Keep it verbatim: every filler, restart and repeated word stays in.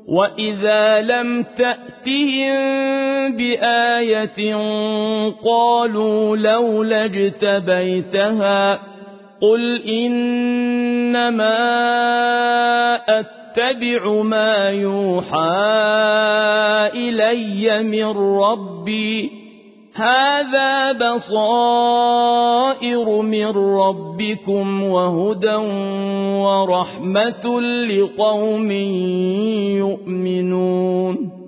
وإذا لم تأتهم بآية قالوا لولا اجتبيتها قل إنما أتبع ما يوحى إلي من ربي هذا بصائر من ربكم وهدى ورحمة لقوم يؤمنون